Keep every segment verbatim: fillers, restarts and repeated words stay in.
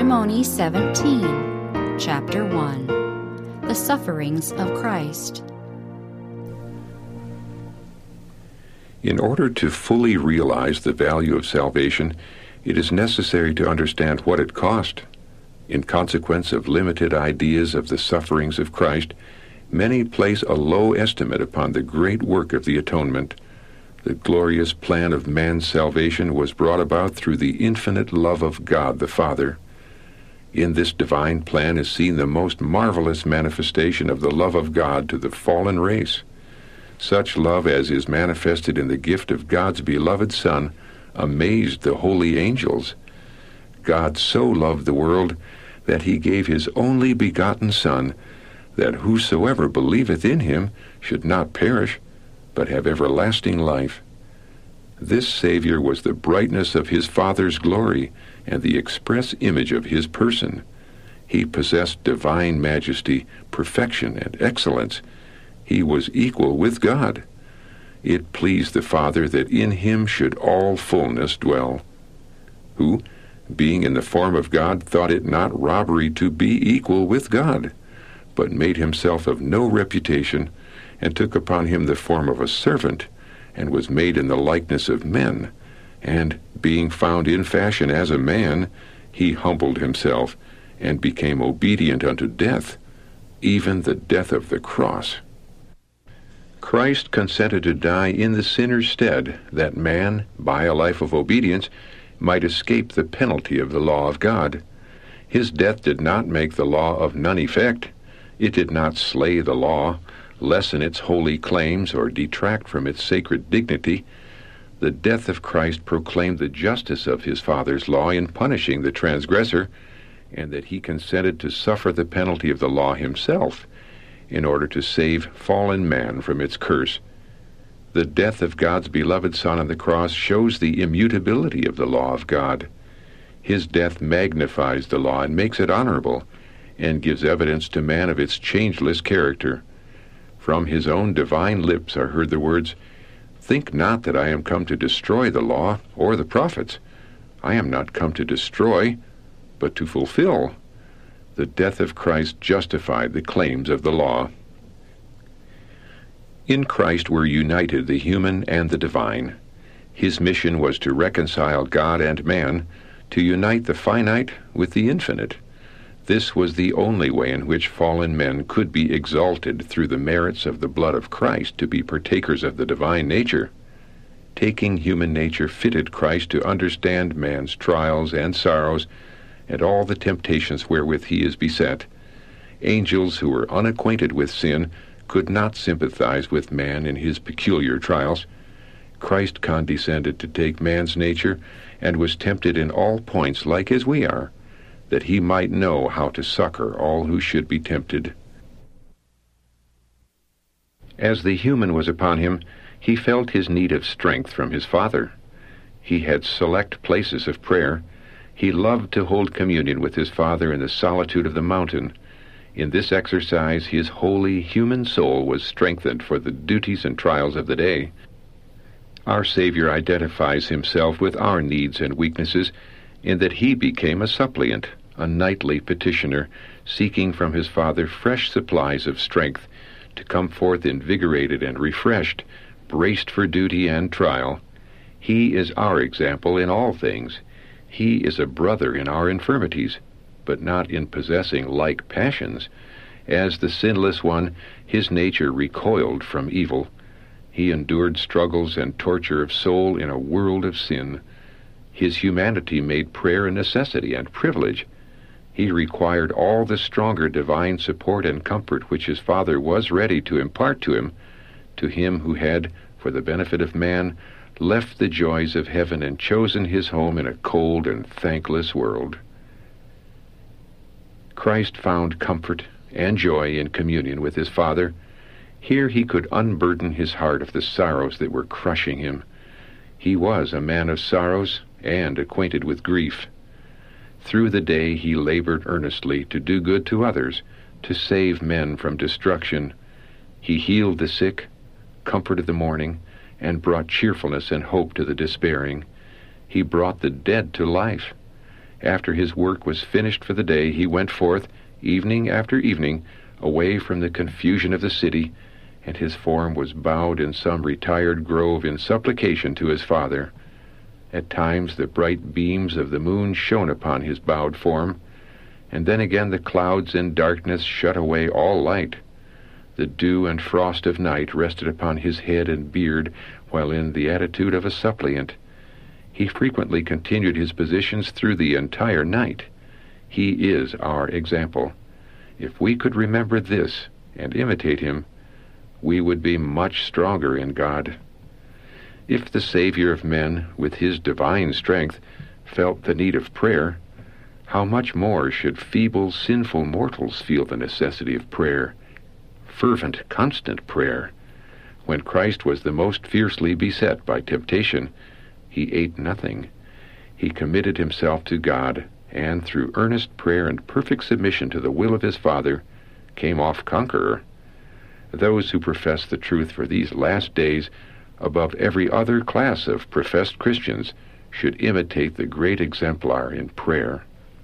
Testimony seventeen, Chapter one, The Sufferings of Christ. In order to fully realize the value of salvation, it is necessary to understand what it cost. In consequence of limited ideas of the sufferings of Christ, many place a low estimate upon the great work of the atonement. The glorious plan of man's salvation was brought about through the infinite love of God the Father. In this divine plan is seen the most marvelous manifestation of the love of God to the fallen race. Such love as is manifested in the gift of God's beloved Son amazed the holy angels. God so loved the world that he gave his only begotten Son, that whosoever believeth in him should not perish, but have everlasting life. This Savior was the brightness of his Father's glory and the express image of his person. He possessed divine majesty, perfection, and excellence. He was equal with God. It pleased the Father that in him should all fullness dwell, who, being in the form of God, thought it not robbery to be equal with God, but made himself of no reputation, and took upon him the form of a servant, and was made in the likeness of men. And, being found in fashion as a man, he humbled himself, and became obedient unto death, even the death of the cross. Christ consented to die in the sinner's stead, that man, by a life of obedience, might escape the penalty of the law of God. His death did not make the law of none effect. It did not slay the law, lessen its holy claims, or detract from its sacred dignity. The death of Christ proclaimed the justice of his Father's law in punishing the transgressor, and that he consented to suffer the penalty of the law himself, in order to save fallen man from its curse. The death of God's beloved Son on the cross shows the immutability of the law of God. His death magnifies the law and makes it honorable, and gives evidence to man of its changeless character. From his own divine lips are heard the words, "Think not that I am come to destroy the law or the prophets. I am not come to destroy, but to fulfill." The death of Christ justified the claims of the law. In Christ were united the human and the divine. His mission was to reconcile God and man, to unite the finite with the infinite. This was the only way in which fallen men could be exalted through the merits of the blood of Christ to be partakers of the divine nature. Taking human nature fitted Christ to understand man's trials and sorrows and all the temptations wherewith he is beset. Angels who were unacquainted with sin could not sympathize with man in his peculiar trials. Christ condescended to take man's nature and was tempted in all points like as we are, that he might know how to succor all who should be tempted. As the human was upon him, he felt his need of strength from his Father. He had select places of prayer. He loved to hold communion with his Father in the solitude of the mountain. In this exercise his holy human soul was strengthened for the duties and trials of the day. Our Savior identifies himself with our needs and weaknesses in that he became a suppliant, a nightly petitioner, seeking from his Father fresh supplies of strength to come forth invigorated and refreshed, braced for duty and trial. He is our example in all things. He is a brother in our infirmities, but not in possessing like passions. As the sinless one, his nature recoiled from evil. He endured struggles and torture of soul in a world of sin. His humanity made prayer a necessity and privilege. He required all the stronger divine support and comfort which his Father was ready to impart to him, to him who had, for the benefit of man, left the joys of heaven and chosen his home in a cold and thankless world. Christ found comfort and joy in communion with his Father. Here he could unburden his heart of the sorrows that were crushing him. He was a man of sorrows and acquainted with grief. Through the day he labored earnestly to do good to others, to save men from destruction. He healed the sick, comforted the mourning, and brought cheerfulness and hope to the despairing. He brought the dead to life. After his work was finished for the day, he went forth, evening after evening, away from the confusion of the city, and his form was bowed in some retired grove in supplication to his Father. At times the bright beams of the moon shone upon his bowed form, and then again the clouds and darkness shut away all light. The dew and frost of night rested upon his head and beard, while in the attitude of a suppliant. He frequently continued his positions through the entire night. He is our example. If we could remember this and imitate him, we would be much stronger in God. If the Savior of men, with his divine strength, felt the need of prayer, how much more should feeble, sinful mortals feel the necessity of prayer, fervent, constant prayer? When Christ was the most fiercely beset by temptation, he ate nothing. He committed himself to God, and through earnest prayer and perfect submission to the will of his Father, came off conqueror. Those who profess the truth for these last days, above every other class of professed Christians, should imitate the great exemplar in prayer.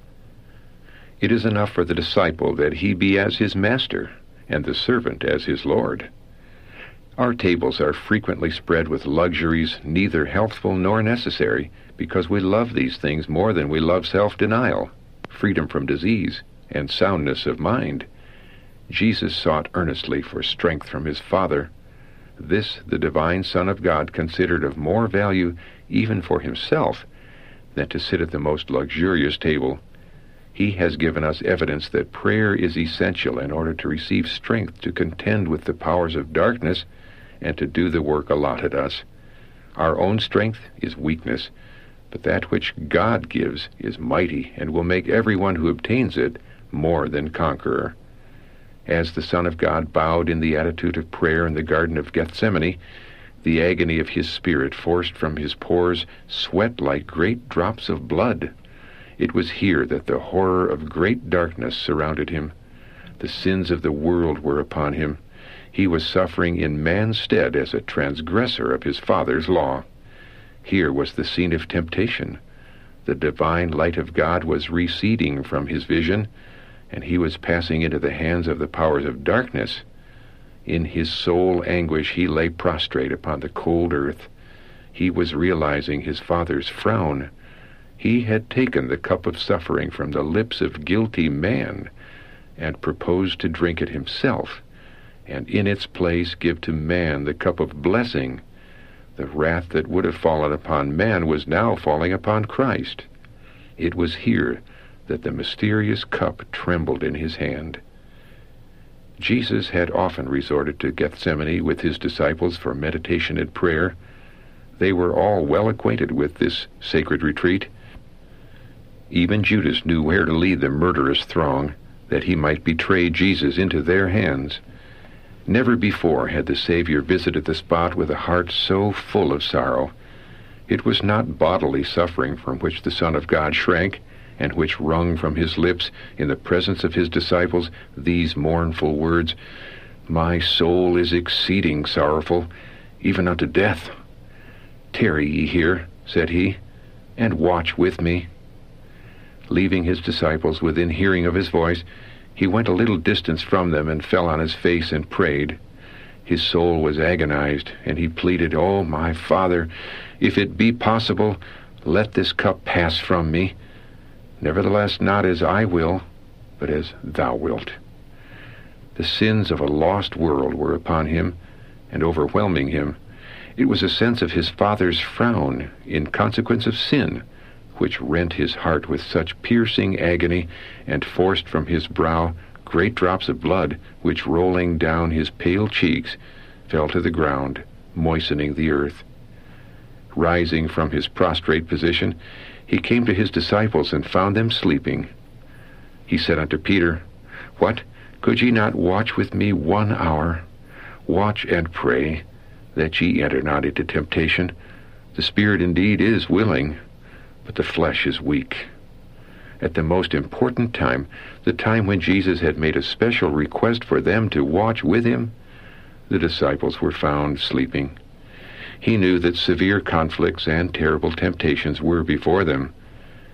It is enough for the disciple that he be as his master, and the servant as his Lord. Our tables are frequently spread with luxuries neither healthful nor necessary, because we love these things more than we love self-denial, freedom from disease, and soundness of mind. Jesus sought earnestly for strength from his Father. This the divine Son of God considered of more value even for himself than to sit at the most luxurious table. He has given us evidence that prayer is essential in order to receive strength to contend with the powers of darkness and to do the work allotted us. Our own strength is weakness, but that which God gives is mighty and will make everyone who obtains it more than conqueror. As the Son of God bowed in the attitude of prayer in the Garden of Gethsemane, the agony of his spirit forced from his pores sweat like great drops of blood. It was here that the horror of great darkness surrounded him. The sins of the world were upon him. He was suffering in man's stead as a transgressor of his Father's law. Here was the scene of temptation. The divine light of God was receding from his vision, and he was passing into the hands of the powers of darkness. In his soul anguish he lay prostrate upon the cold earth. He was realizing his Father's frown. He had taken the cup of suffering from the lips of guilty man and proposed to drink it himself, and in its place give to man the cup of blessing. The wrath that would have fallen upon man was now falling upon Christ. It was here that the mysterious cup trembled in his hand. Jesus had often resorted to Gethsemane with his disciples for meditation and prayer. They were all well acquainted with this sacred retreat. Even Judas knew where to lead the murderous throng, that he might betray Jesus into their hands. Never before had the Savior visited the spot with a heart so full of sorrow. It was not bodily suffering from which the Son of God shrank, and which wrung from his lips in the presence of his disciples these mournful words, "My soul is exceeding sorrowful, even unto death. Tarry ye here," said he, "and watch with me." Leaving his disciples within hearing of his voice, he went a little distance from them and fell on his face and prayed. His soul was agonized, and he pleaded, "Oh, my Father, if it be possible, let this cup pass from me. Nevertheless, not as I will, but as thou wilt." The sins of a lost world were upon him and overwhelming him. It was a sense of his Father's frown in consequence of sin which rent his heart with such piercing agony and forced from his brow great drops of blood, which, rolling down his pale cheeks, fell to the ground, moistening the earth. Rising from his prostrate position, he came to his disciples and found them sleeping. He said unto Peter, "What? Could ye not watch with me one hour? Watch and pray, that ye enter not into temptation. The spirit indeed is willing, but the flesh is weak." At the most important time, the time when Jesus had made a special request for them to watch with him, the disciples were found sleeping. He knew that severe conflicts and terrible temptations were before them.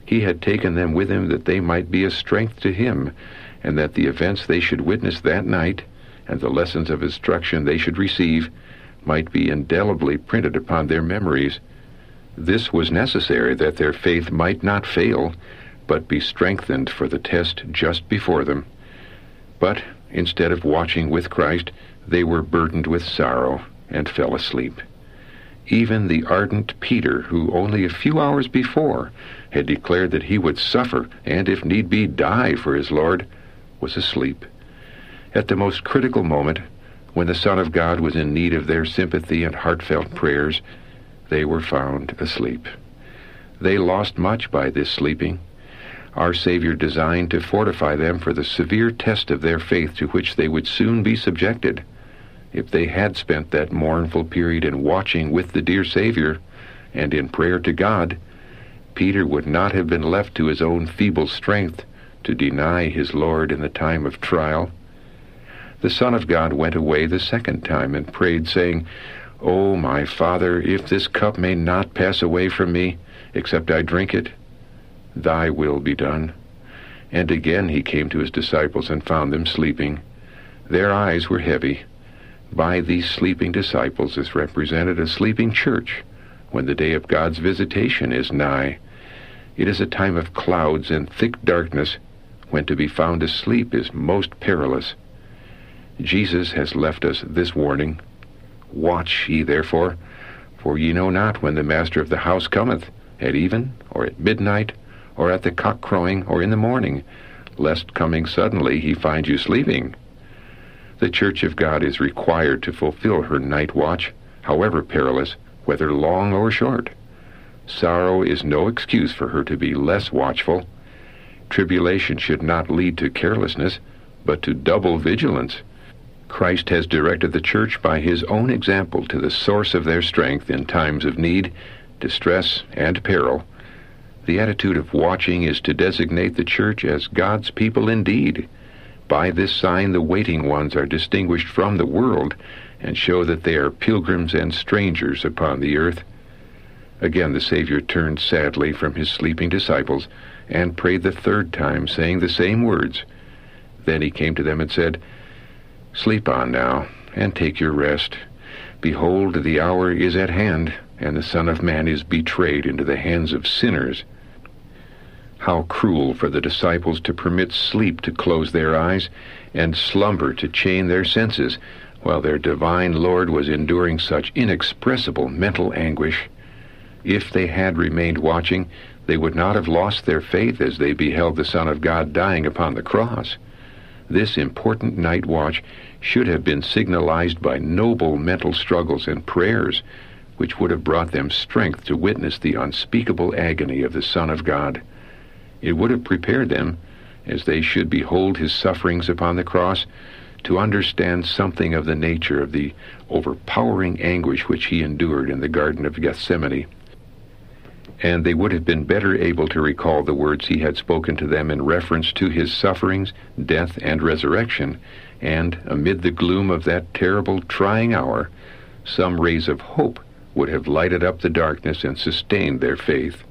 He had taken them with him that they might be a strength to him, and that the events they should witness that night, and the lessons of instruction they should receive, might be indelibly printed upon their memories. This was necessary that their faith might not fail, but be strengthened for the test just before them. But instead of watching with Christ, they were burdened with sorrow and fell asleep. Even the ardent Peter, who only a few hours before had declared that he would suffer and, if need be, die for his Lord, was asleep. At the most critical moment, when the Son of God was in need of their sympathy and heartfelt prayers, they were found asleep. They lost much by this sleeping. Our Savior designed to fortify them for the severe test of their faith to which they would soon be subjected. If they had spent that mournful period in watching with the dear Savior and in prayer to God, Peter would not have been left to his own feeble strength to deny his Lord in the time of trial. The Son of God went away the second time and prayed, saying, "O my Father, if this cup may not pass away from me, except I drink it, thy will be done." And again he came to his disciples and found them sleeping. Their eyes were heavy. By these sleeping disciples is represented a sleeping church when the day of God's visitation is nigh. It is a time of clouds and thick darkness, when to be found asleep is most perilous. Jesus has left us this warning: "Watch ye therefore, for ye know not when the master of the house cometh, at even, or at midnight, or at the cock crowing, or in the morning, lest coming suddenly he find you sleeping." The Church of God is required to fulfill her night watch, however perilous, whether long or short. Sorrow is no excuse for her to be less watchful. Tribulation should not lead to carelessness, but to double vigilance. Christ has directed the church by his own example to the source of their strength in times of need, distress, and peril. The attitude of watching is to designate the church as God's people indeed. By this sign the waiting ones are distinguished from the world and show that they are pilgrims and strangers upon the earth. Again the Savior turned sadly from his sleeping disciples and prayed the third time, saying the same words. Then he came to them and said, "Sleep on now, and take your rest. Behold, the hour is at hand, and the Son of Man is betrayed into the hands of sinners." How cruel for the disciples to permit sleep to close their eyes and slumber to chain their senses, while their divine Lord was enduring such inexpressible mental anguish. If they had remained watching, they would not have lost their faith as they beheld the Son of God dying upon the cross. This important night watch should have been signalized by noble mental struggles and prayers, which would have brought them strength to witness the unspeakable agony of the Son of God. It would have prepared them, as they should behold his sufferings upon the cross, to understand something of the nature of the overpowering anguish which he endured in the Garden of Gethsemane. And they would have been better able to recall the words he had spoken to them in reference to his sufferings, death, and resurrection, and, amid the gloom of that terrible, trying hour, some rays of hope would have lighted up the darkness and sustained their faith.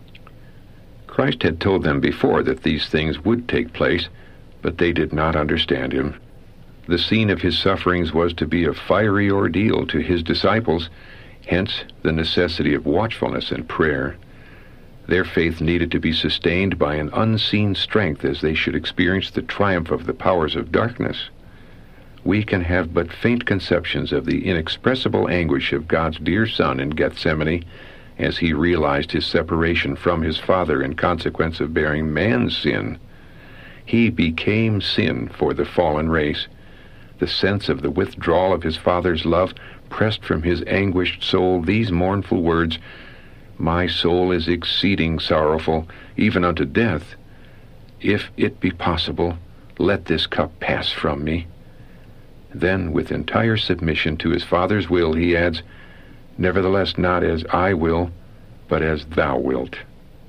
Christ had told them before that these things would take place, but they did not understand him. The scene of his sufferings was to be a fiery ordeal to his disciples, hence the necessity of watchfulness and prayer. Their faith needed to be sustained by an unseen strength as they should experience the triumph of the powers of darkness. We can have but faint conceptions of the inexpressible anguish of God's dear Son in Gethsemane, as he realized his separation from his Father in consequence of bearing man's sin. He became sin for the fallen race. The sense of the withdrawal of his Father's love pressed from his anguished soul these mournful words, "My soul is exceeding sorrowful, even unto death. If it be possible, let this cup pass from me." Then, with entire submission to his Father's will, he adds, "Nevertheless, not as I will, but as thou wilt."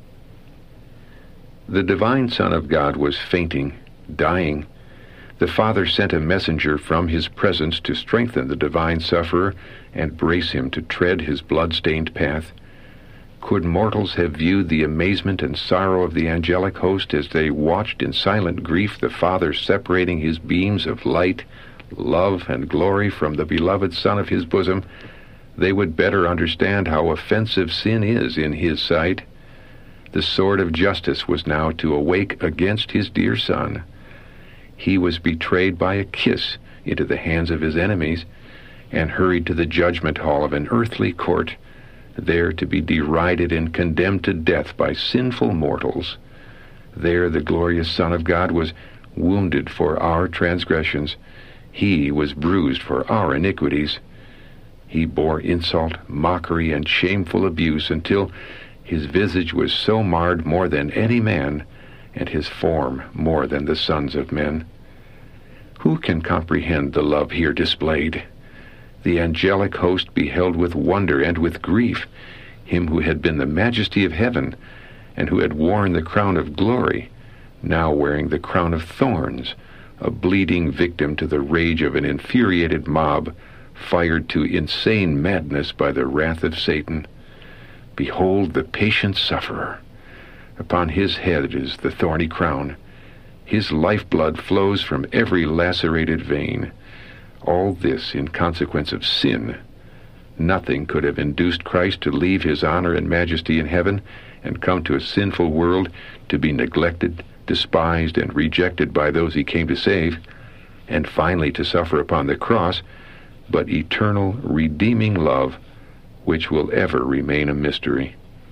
The divine Son of God was fainting, dying. The Father sent a messenger from his presence to strengthen the divine sufferer and brace him to tread his blood-stained path. Could mortals have viewed the amazement and sorrow of the angelic host as they watched in silent grief the Father separating his beams of light, love, and glory from the beloved Son of his bosom, they would better understand how offensive sin is in his sight. The sword of justice was now to awake against his dear Son. He was betrayed by a kiss into the hands of his enemies, and hurried to the judgment hall of an earthly court, there to be derided and condemned to death by sinful mortals. There the glorious Son of God was wounded for our transgressions. He was bruised for our iniquities. He bore insult, mockery, and shameful abuse until his visage was so marred more than any man, and his form more than the sons of men. Who can comprehend the love here displayed? The angelic host beheld with wonder and with grief him who had been the majesty of heaven, and who had worn the crown of glory, now wearing the crown of thorns, a bleeding victim to the rage of an infuriated mob, fired to insane madness by the wrath of Satan. Behold the patient sufferer. Upon his head is the thorny crown. His lifeblood flows from every lacerated vein. All this in consequence of sin. Nothing could have induced Christ to leave his honor and majesty in heaven and come to a sinful world to be neglected, despised, and rejected by those he came to save, and finally to suffer upon the cross, but eternal, redeeming love, which will ever remain a mystery.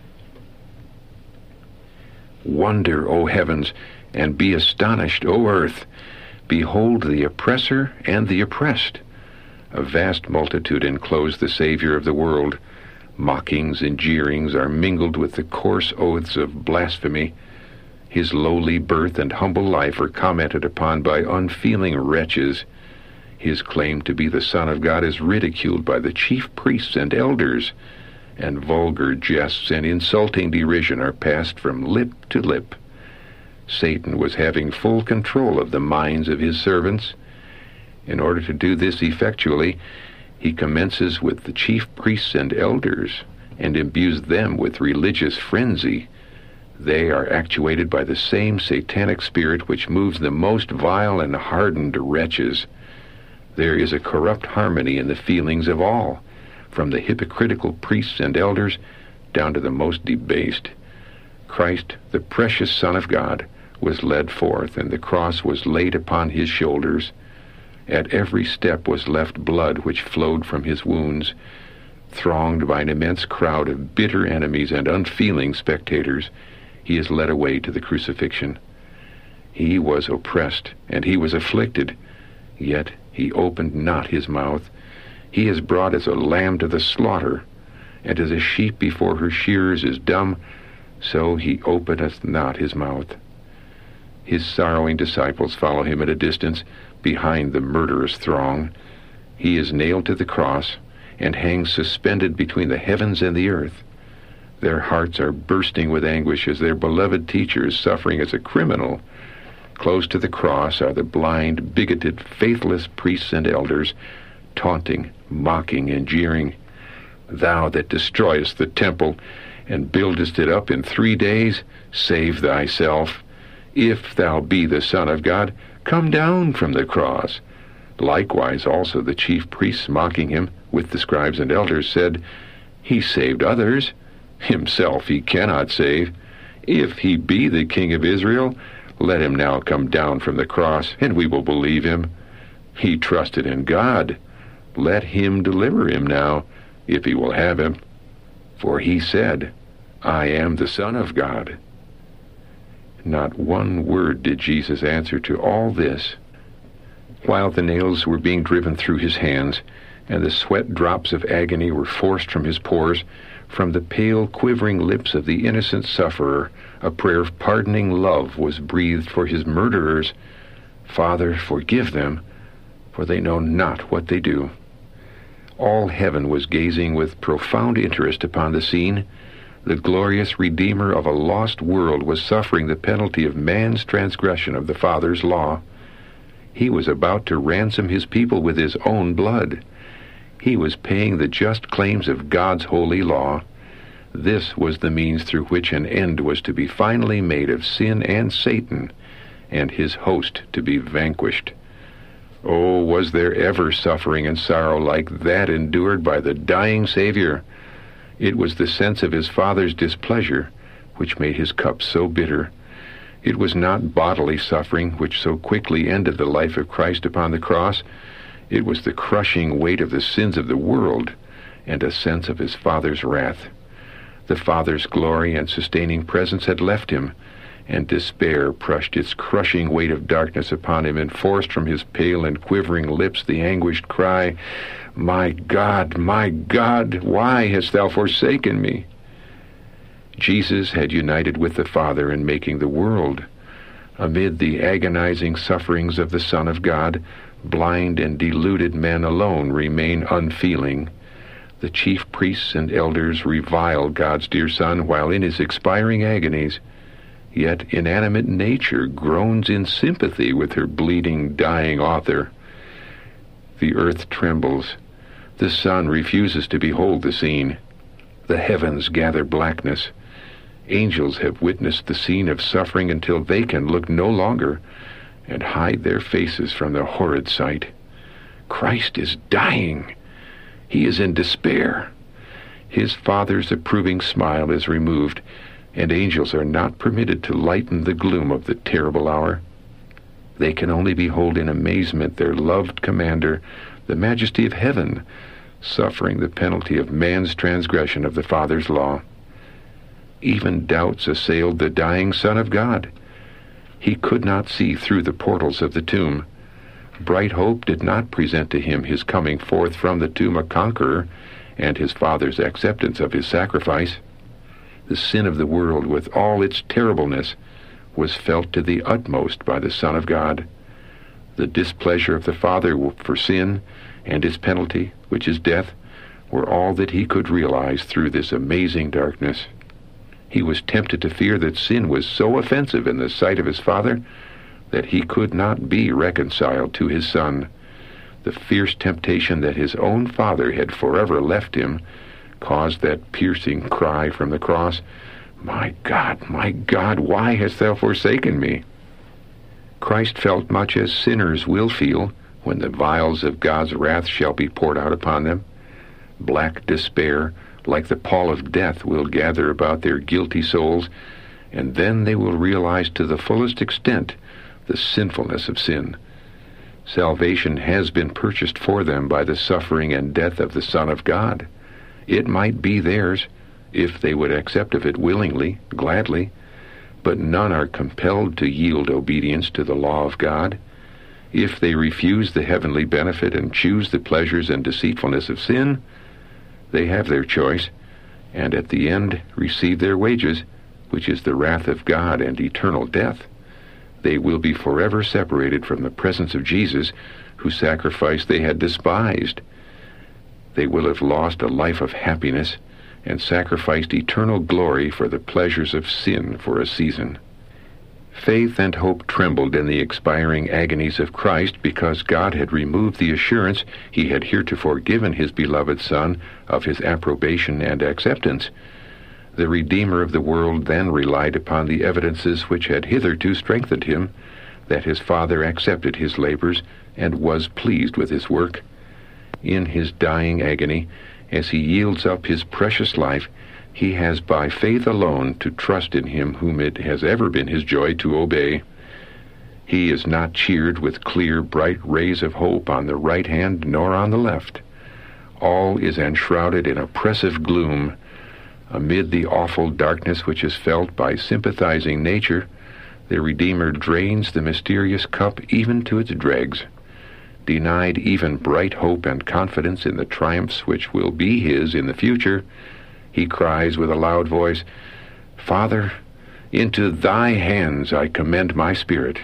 Wonder, O heavens, and be astonished, O earth. Behold the oppressor and the oppressed. A vast multitude enclose the Savior of the world. Mockings and jeerings are mingled with the coarse oaths of blasphemy. His lowly birth and humble life are commented upon by unfeeling wretches. His claim to be the Son of God is ridiculed by the chief priests and elders, and vulgar jests and insulting derision are passed from lip to lip. Satan was having full control of the minds of his servants. In order to do this effectually, he commences with the chief priests and elders, and imbues them with religious frenzy. They are actuated by the same satanic spirit which moves the most vile and hardened wretches. There is a corrupt harmony in the feelings of all, from the hypocritical priests and elders down to the most debased. Christ, the precious Son of God, was led forth, and the cross was laid upon his shoulders. At every step was left blood which flowed from his wounds. Thronged by an immense crowd of bitter enemies and unfeeling spectators, he is led away to the crucifixion. He was oppressed, and he was afflicted, yet he opened not his mouth. He is brought as a lamb to the slaughter, and as a sheep before her shearers is dumb, so he openeth not his mouth. His sorrowing disciples follow him at a distance, behind the murderous throng. He is nailed to the cross, and hangs suspended between the heavens and the earth. Their hearts are bursting with anguish as their beloved teacher is suffering as a criminal. Close to the cross are the blind, bigoted, faithless priests and elders, taunting, mocking, and jeering. Thou that destroyest the temple, and buildest it up in three days, save thyself. If thou be the Son of God, come down from the cross. Likewise also the chief priests, mocking him with the scribes and elders, said, He saved others, himself he cannot save. If he be the King of Israel, let him now come down from the cross, and we will believe him. He trusted in God. Let him deliver him now, if he will have him. For he said, I am the Son of God. Not one word did Jesus answer to all this. While the nails were being driven through his hands, and the sweat drops of agony were forced from his pores, from the pale, quivering lips of the innocent sufferer, a prayer of pardoning love was breathed for his murderers. Father, forgive them, for they know not what they do. All heaven was gazing with profound interest upon the scene. The glorious Redeemer of a lost world was suffering the penalty of man's transgression of the Father's law. He was about to ransom his people with his own blood. He was paying the just claims of God's holy law. This was the means through which an end was to be finally made of sin and Satan, and his host to be vanquished. Oh, was there ever suffering and sorrow like that endured by the dying Savior? It was the sense of his Father's displeasure which made his cup so bitter. It was not bodily suffering which so quickly ended the life of Christ upon the cross. It was the crushing weight of the sins of the world and a sense of his Father's wrath. The Father's glory and sustaining presence had left him, and despair pressed its crushing weight of darkness upon him and forced from his pale and quivering lips the anguished cry, "My God, my God, why hast thou forsaken me?" Jesus had united with the Father in making the world. Amid the agonizing sufferings of the Son of God, blind and deluded men alone remain unfeeling. The chief priests and elders revile God's dear Son while in his expiring agonies. Yet inanimate nature groans in sympathy with her bleeding, dying author. The earth trembles. The sun refuses to behold the scene. The heavens gather blackness. Angels have witnessed the scene of suffering until they can look no longer and hide their faces from the horrid sight. Christ is dying. He is in despair. His Father's approving smile is removed, and angels are not permitted to lighten the gloom of the terrible hour. They can only behold in amazement their loved commander, the majesty of heaven, suffering the penalty of man's transgression of the Father's law. Even doubts assailed the dying Son of God. He could not see through the portals of the tomb. Bright hope did not present to him his coming forth from the tomb a conqueror, and his Father's acceptance of his sacrifice. The sin of the world, with all its terribleness, was felt to the utmost by the Son of God. The displeasure of the Father for sin and its penalty, which is death, were all that he could realize through this amazing darkness. He was tempted to fear that sin was so offensive in the sight of his Father that he could not be reconciled to his Son. The fierce temptation that his own Father had forever left him caused that piercing cry from the cross, "My God, my God, why hast thou forsaken me?" Christ felt much as sinners will feel when the vials of God's wrath shall be poured out upon them. Black despair, like the pall of death, will gather about their guilty souls, and then they will realize to the fullest extent the sinfulness of sin. Salvation has been purchased for them by the suffering and death of the Son of God. It might be theirs, if they would accept of it willingly, gladly, but none are compelled to yield obedience to the law of God. If they refuse the heavenly benefit and choose the pleasures and deceitfulness of sin, they have their choice, and at the end receive their wages, which is the wrath of God and eternal death. They will be forever separated from the presence of Jesus, whose sacrifice they had despised. They will have lost a life of happiness and sacrificed eternal glory for the pleasures of sin for a season. Faith and hope trembled in the expiring agonies of Christ because God had removed the assurance he had heretofore given his beloved Son of his approbation and acceptance. The Redeemer of the world then relied upon the evidences which had hitherto strengthened him, that his Father accepted his labors and was pleased with his work. In his dying agony, as he yields up his precious life, he has by faith alone to trust in him whom it has ever been his joy to obey. He is not cheered with clear, bright rays of hope on the right hand nor on the left. All is enshrouded in oppressive gloom. Amid the awful darkness which is felt by sympathizing nature, the Redeemer drains the mysterious cup even to its dregs. Denied even bright hope and confidence in the triumphs which will be his in the future, he cries with a loud voice, "Father, into thy hands I commend my spirit."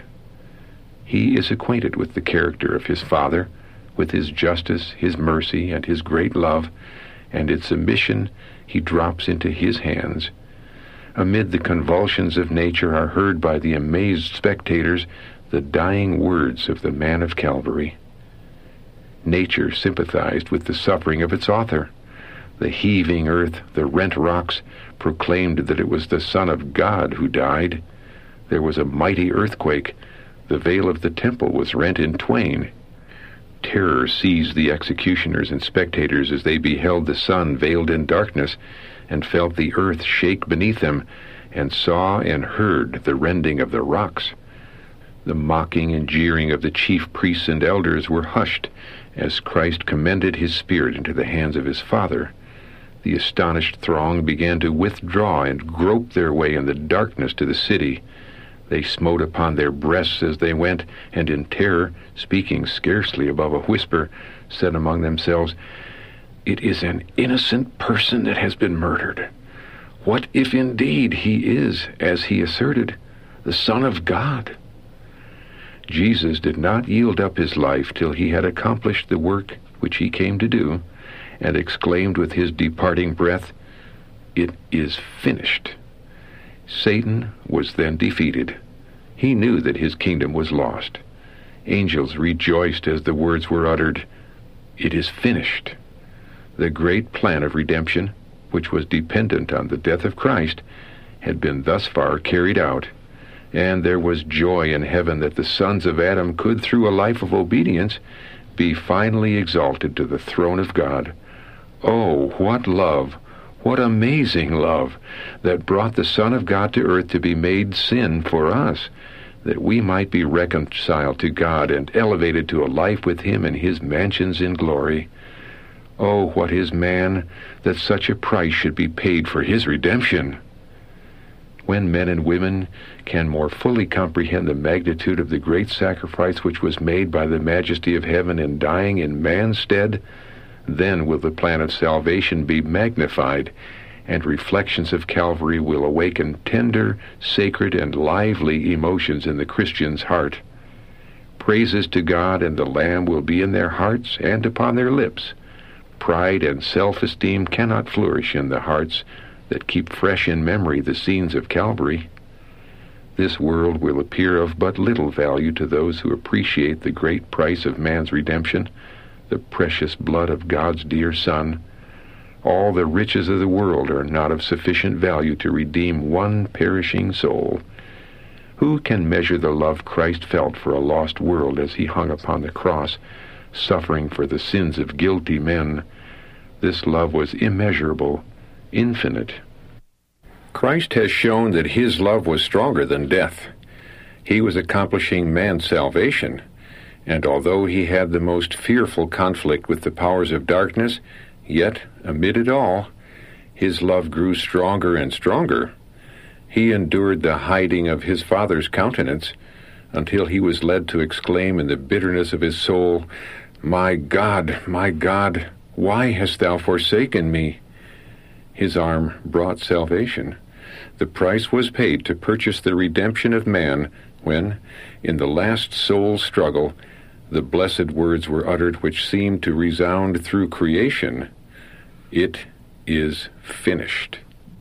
He is acquainted with the character of his Father, with his justice, his mercy, and his great love, and in submission he drops into his hands. Amid the convulsions of nature are heard by the amazed spectators the dying words of the man of Calvary. Nature sympathized with the suffering of its author. The heaving earth, the rent rocks, proclaimed that it was the Son of God who died. There was a mighty earthquake. The veil of the temple was rent in twain. Terror seized the executioners and spectators as they beheld the sun veiled in darkness, and felt the earth shake beneath them, and saw and heard the rending of the rocks. The mocking and jeering of the chief priests and elders were hushed as Christ commended his spirit into the hands of his Father. The astonished throng began to withdraw and grope their way in the darkness to the city. They smote upon their breasts as they went, and in terror, speaking scarcely above a whisper, said among themselves, "It is an innocent person that has been murdered. What if indeed he is, as he asserted, the Son of God?" Jesus did not yield up his life till he had accomplished the work which he came to do, and exclaimed with his departing breath, "It is finished." Satan was then defeated. He knew that his kingdom was lost. Angels rejoiced as the words were uttered, "It is finished." The great plan of redemption, which was dependent on the death of Christ, had been thus far carried out, and there was joy in heaven that the sons of Adam could, through a life of obedience, be finally exalted to the throne of God. Oh, what love, what amazing love, that brought the Son of God to earth to be made sin for us, that we might be reconciled to God and elevated to a life with him in his mansions in glory. Oh, what is man, that such a price should be paid for his redemption! When men and women can more fully comprehend the magnitude of the great sacrifice which was made by the majesty of heaven in dying in man's stead, then will the plan of salvation be magnified, and reflections of Calvary will awaken tender, sacred, and lively emotions in the Christian's heart. Praises to God and the Lamb will be in their hearts and upon their lips. Pride and self-esteem cannot flourish in the hearts that keep fresh in memory the scenes of Calvary. This world will appear of but little value to those who appreciate the great price of man's redemption, the precious blood of God's dear Son. All the riches of the world are not of sufficient value to redeem one perishing soul. Who can measure the love Christ felt for a lost world as he hung upon the cross, suffering for the sins of guilty men? This love was immeasurable, infinite. Christ has shown that his love was stronger than death. He was accomplishing man's salvation, and although he had the most fearful conflict with the powers of darkness, yet, amid it all, his love grew stronger and stronger. He endured the hiding of his Father's countenance until he was led to exclaim in the bitterness of his soul, "My God, my God, why hast thou forsaken me?" His arm brought salvation. The price was paid to purchase the redemption of man when, in the last soul struggle, the blessed words were uttered which seemed to resound through creation, "It is finished."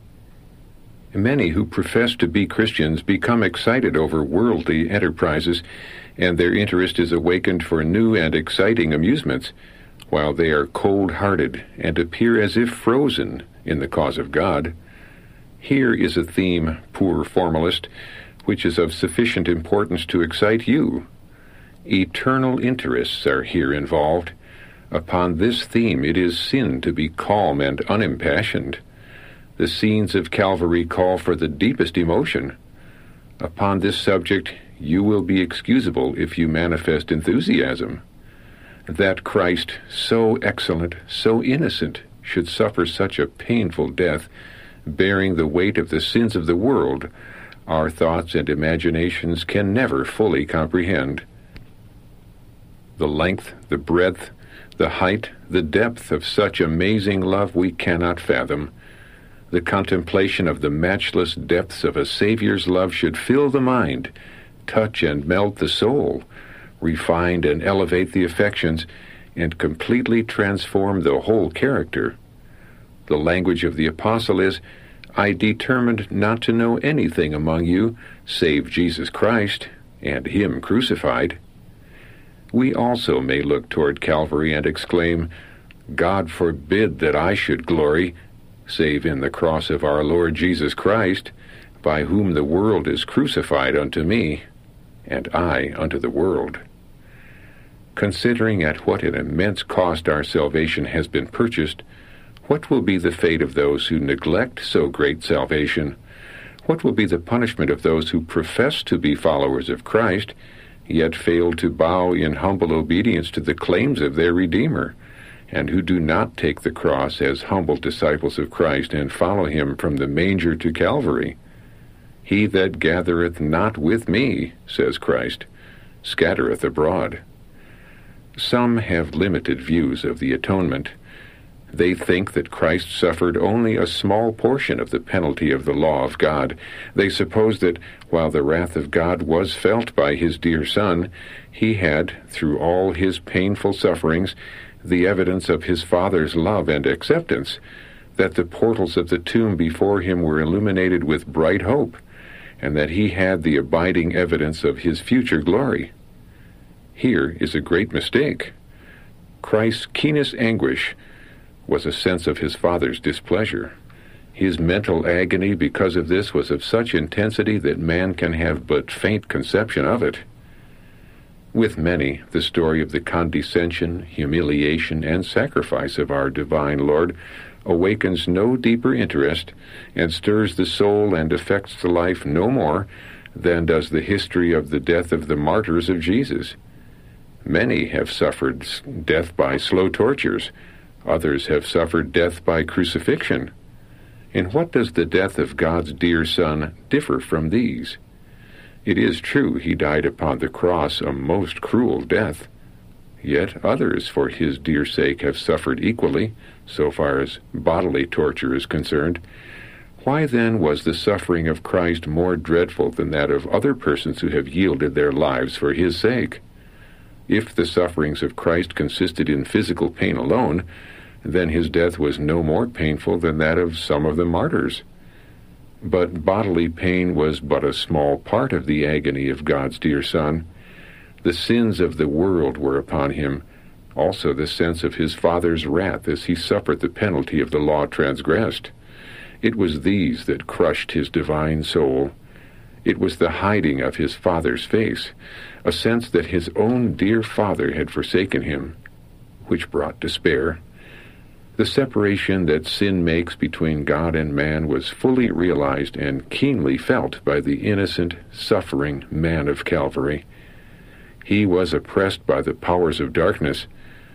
Many who profess to be Christians become excited over worldly enterprises, and their interest is awakened for new and exciting amusements, while they are cold-hearted and appear as if frozen in the cause of God. Here is a theme, poor formalist, which is of sufficient importance to excite you. Eternal interests are here involved. Upon this theme it is sin to be calm and unimpassioned. The scenes of Calvary call for the deepest emotion. Upon this subject you will be excusable if you manifest enthusiasm. That Christ, so excellent, so innocent, should suffer such a painful death, bearing the weight of the sins of the world, our thoughts and imaginations can never fully comprehend. The length, the breadth, the height, the depth of such amazing love we cannot fathom. The contemplation of the matchless depths of a Savior's love should fill the mind, touch and melt the soul, refine and elevate the affections, and completely transform the whole character. The language of the apostle is, "I determined not to know anything among you save Jesus Christ, and him crucified." We also may look toward Calvary and exclaim, God forbid that I should glory, save in the cross of our Lord Jesus Christ, by whom the world is crucified unto me, and I unto the world. Considering at what an immense cost our salvation has been purchased, what will be the fate of those who neglect so great salvation? What will be the punishment of those who profess to be followers of Christ, yet fail to bow in humble obedience to the claims of their Redeemer, and who do not take the cross as humble disciples of Christ and follow him from the manger to Calvary? He that gathereth not with me, says Christ, scattereth abroad. Some have limited views of the atonement. They think that Christ suffered only a small portion of the penalty of the law of God. They suppose that while the wrath of God was felt by his dear Son, he had, through all his painful sufferings, the evidence of his Father's love and acceptance, that the portals of the tomb before him were illuminated with bright hope, and that he had the abiding evidence of his future glory. Here is a great mistake. Christ's keenest anguish was a sense of his Father's displeasure. His mental agony because of this was of such intensity that man can have but faint conception of it. With many, the story of the condescension, humiliation, and sacrifice of our divine Lord awakens no deeper interest and stirs the soul and affects the life no more than does the history of the death of the martyrs of Jesus. Many have suffered death by slow tortures. Others have suffered death by crucifixion. In what does the death of God's dear Son differ from these? It is true he died upon the cross a most cruel death. Yet others for his dear sake have suffered equally, so far as bodily torture is concerned. Why then was the suffering of Christ more dreadful than that of other persons who have yielded their lives for his sake? If the sufferings of Christ consisted in physical pain alone, then his death was no more painful than that of some of the martyrs. But bodily pain was but a small part of the agony of God's dear Son. The sins of the world were upon him, also the sense of his Father's wrath as he suffered the penalty of the law transgressed. It was these that crushed his divine soul. It was the hiding of his Father's face, a sense that his own dear Father had forsaken him, which brought despair. The separation that sin makes between God and man was fully realized and keenly felt by the innocent, suffering man of Calvary. He was oppressed by the powers of darkness.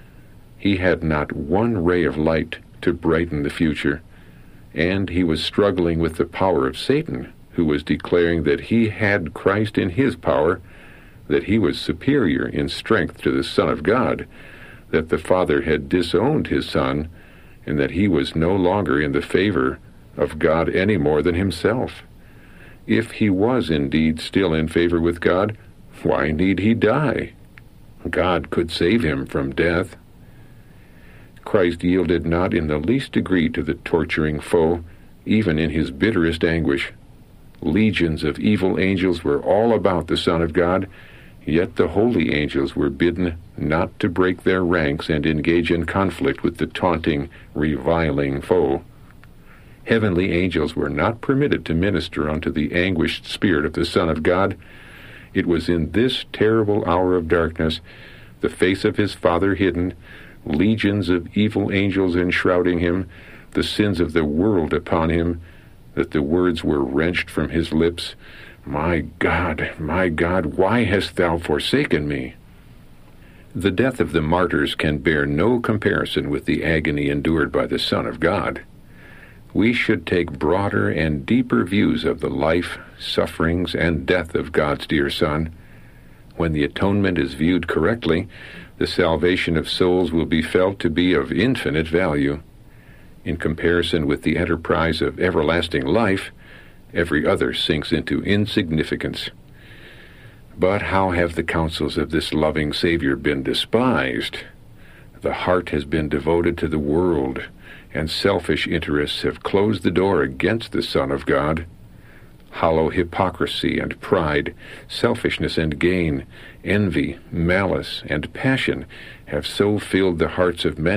He had not one ray of light to brighten the future, and he was struggling with the power of Satan, who was declaring that he had Christ in his power, that he was superior in strength to the Son of God, that the Father had disowned his Son, and that he was no longer in the favor of God any more than himself. If he was indeed still in favor with God, why need he die? God could save him from death. Christ yielded not in the least degree to the torturing foe, even in his bitterest anguish. Legions of evil angels were all about the Son of God, yet the holy angels were bidden not to break their ranks and engage in conflict with the taunting, reviling foe. Heavenly angels were not permitted to minister unto the anguished spirit of the Son of God. It was in this terrible hour of darkness, the face of his Father hidden, legions of evil angels enshrouding him, the sins of the world upon him, that the words were wrenched from his lips, "My God, my God, why hast thou forsaken me?" The death of the martyrs can bear no comparison with the agony endured by the Son of God. We should take broader and deeper views of the life, sufferings, and death of God's dear Son. When the atonement is viewed correctly, the salvation of souls will be felt to be of infinite value. In comparison with the enterprise of everlasting life, every other sinks into insignificance. But how have the counsels of this loving Savior been despised? The heart has been devoted to the world, and selfish interests have closed the door against the Son of God. Hollow hypocrisy and pride, selfishness and gain, envy, malice, and passion have so filled the hearts of many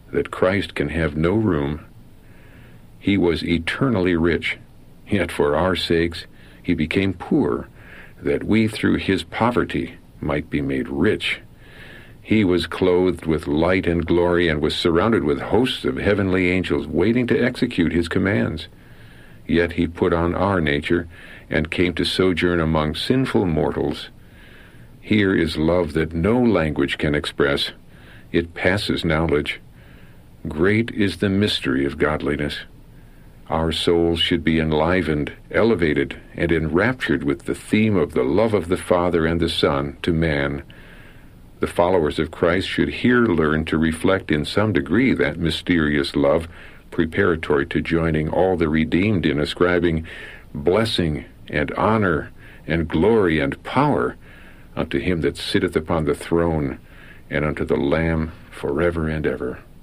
that Christ can have no room. He was eternally rich, yet for our sakes he became poor, that we through his poverty might be made rich. He was clothed with light and glory and was surrounded with hosts of heavenly angels waiting to execute his commands. Yet he put on our nature and came to sojourn among sinful mortals. Here is love that no language can express. It passes knowledge. Great is the mystery of godliness. Our souls should be enlivened, elevated, and enraptured with the theme of the love of the Father and the Son to man. The followers of Christ should here learn to reflect in some degree that mysterious love, preparatory to joining all the redeemed in ascribing blessing and honor and glory and power unto him that sitteth upon the throne, and unto the Lamb forever and ever.